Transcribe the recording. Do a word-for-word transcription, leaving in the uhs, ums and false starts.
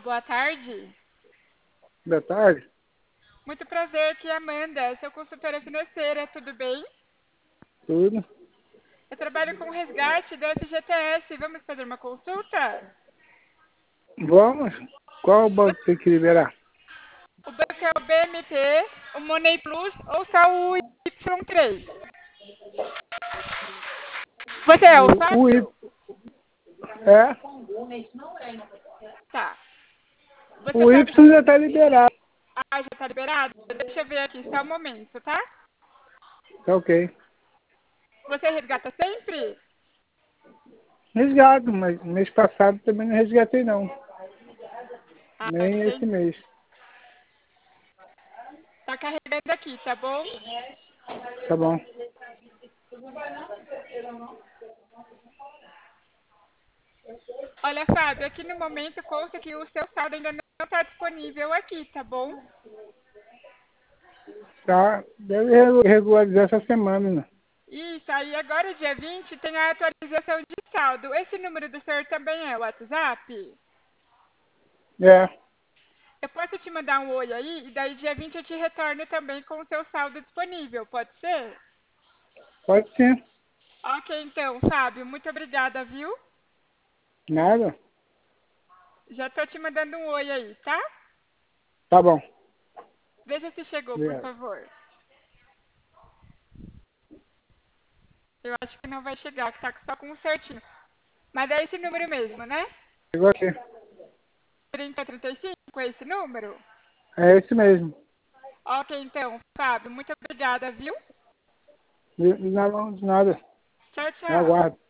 boa tarde. Boa tarde. Muito prazer, aqui é Amanda, sou consultora financeira, tudo bem? Tudo. Eu trabalho com resgate do F G T S, vamos fazer uma consulta? Vamos? Qual banco tem que liberar? O banco é o B M T, o Money Plus ou só o Y três? Você é o O, o I, sócio? é? Tá. Você O Y sabe... já está liberado. Ah, já tá liberado? Deixa eu ver aqui, só um momento, tá? Tá ok. Você resgata sempre? Resgato, mas mês passado também não resgatei não. Ah, Nem esse entendi. mês. Tá carregando aqui, tá bom? Tá bom. Olha, Fábio, aqui no momento consta que o seu saldo ainda não está disponível aqui, tá bom? Tá. Deve regu- regularizar essa semana, né? Isso, aí agora dia vinte tem a atualização de saldo. Esse número do senhor também é o WhatsApp? É. Eu posso te mandar um oi aí e daí dia vinte eu te retorno também com o seu saldo disponível, pode ser? Pode ser. Ok, então, Fábio, muito obrigada, viu? Nada? Já tô te mandando um oi aí, tá? Tá bom. Veja se chegou, por Obrigado. favor. Eu acho que não vai chegar, que tá só com um certinho. Mas é esse número mesmo, né? Chegou aqui. trinta trinta e cinco, é esse número? É esse mesmo. Ok, então, Fábio, muito obrigada, viu? De- de Nada, de nada. Tchau, Eu tchau. aguardo.